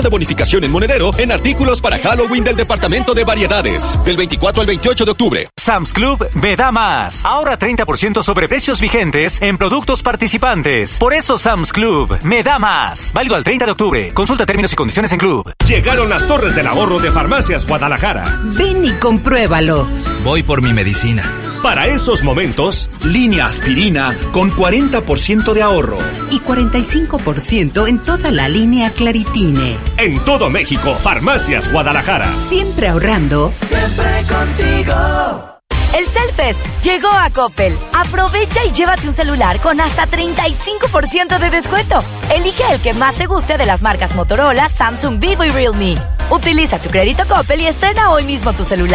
de bonificación en monedero en artículos para Halloween del Departamento de Variedades. Del 24 al 28 de octubre. Sam's Club me da más. Ahora 30% sobre precios vigentes en productos participantes. Por eso Sam's Club me da más. Válido al 30 de octubre. Consulta términos y condiciones en Club. Llegaron las torres del ahorro de Farmacias Guadalajara. Ven y compruébalo. Voy por mi medicina. Para esos momentos, línea aspirina con 40% de ahorro. Y 45% en toda la línea Claritine. En todo México, Farmacias Guadalajara. Siempre ahorrando. Siempre contigo. El Cellfest llegó a Coppel. Aprovecha y llévate un celular con hasta 35% de descuento. Elige el que más te guste de las marcas Motorola, Samsung, Vivo y Realme. Utiliza tu crédito Coppel y estrena hoy mismo tu celular.